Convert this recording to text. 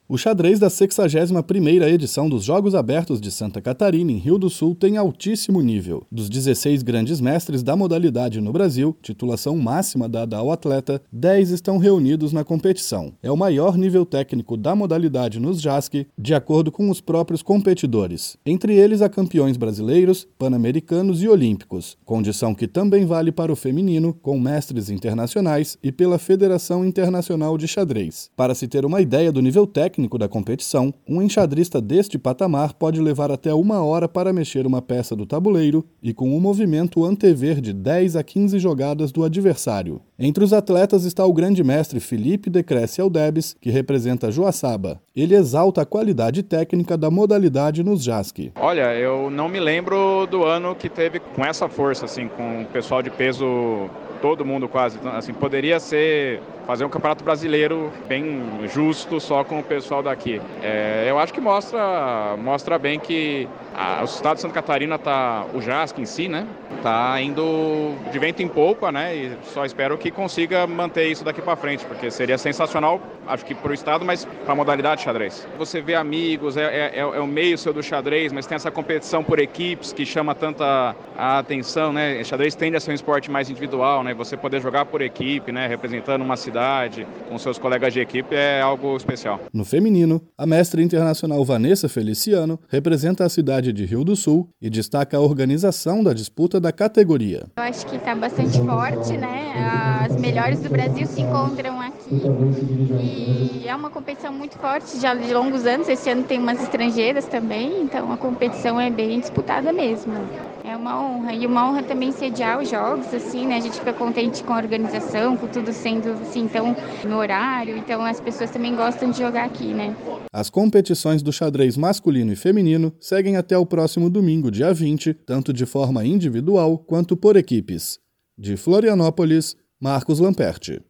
O xadrez da 61ª edição dos Jogos Abertos de Santa Catarina, em Rio do Sul, tem altíssimo nível. Dos 16 grandes mestres da modalidade no Brasil, titulação máxima dada ao atleta, 10 estão reunidos na competição. É o maior nível técnico da modalidade nos JASC, de acordo com os próprios competidores. Entre eles há campeões brasileiros, pan-americanos e olímpicos, condição que também vale para o feminino, com mestres internacionais e pela Federação Internacional de Xadrez. Para se ter uma ideia do nível técnico da competição, um enxadrista deste patamar pode levar até 1 hora para mexer uma peça do tabuleiro e com um movimento antever de 10 a 15 jogadas do adversário. Entre os atletas está o grande mestre Felipe Decrece Aldebes, que representa Joaçaba. Ele exalta a qualidade técnica da modalidade nos JASC. Olha, eu não me lembro do ano que teve com essa força, assim, com o pessoal de peso, todo mundo quase, assim, poderia ser fazer um campeonato brasileiro bem justo só com o pessoal daqui. Eu acho que mostra bem que o estado de Santa Catarina o JASC em si, né, tá indo de vento em polpa, né, e só espero que consiga manter isso daqui para frente, porque seria sensacional, acho que para o estado, mas para a modalidade de xadrez. Você vê amigos, é o meio seu do xadrez, mas tem essa competição por equipes que chama tanta a atenção, né, xadrez tende a ser um esporte mais individual, né, você poder jogar por equipe, né, representando uma cidade, com seus colegas de equipe, é algo especial. No feminino, a mestre internacional Vanessa Feliciano representa a cidade de Rio do Sul e destaca a organização da disputa da categoria. Eu acho que está bastante forte, né? As melhores do Brasil se encontram aqui e é uma competição muito forte já de longos anos. Esse ano tem umas estrangeiras também, então a competição é bem disputada mesmo. É uma honra, e uma honra também sediar os jogos, assim, né? A gente fica contente com a organização, com tudo sendo assim, tão no horário, então as pessoas também gostam de jogar aqui, né? As competições do xadrez masculino e feminino seguem até o próximo domingo, dia 20, tanto de forma individual quanto por equipes. De Florianópolis, Marcos Lamperti.